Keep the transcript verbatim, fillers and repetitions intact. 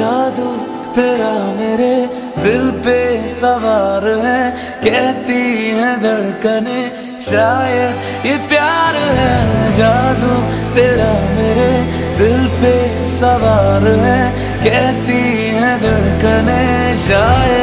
जादू तेरा मेरे दिल पे सवार है, कहती है धड़कने शायद ये प्यार है। जादू तेरा मेरे दिल पे सवार है, कहती है धड़कने शायद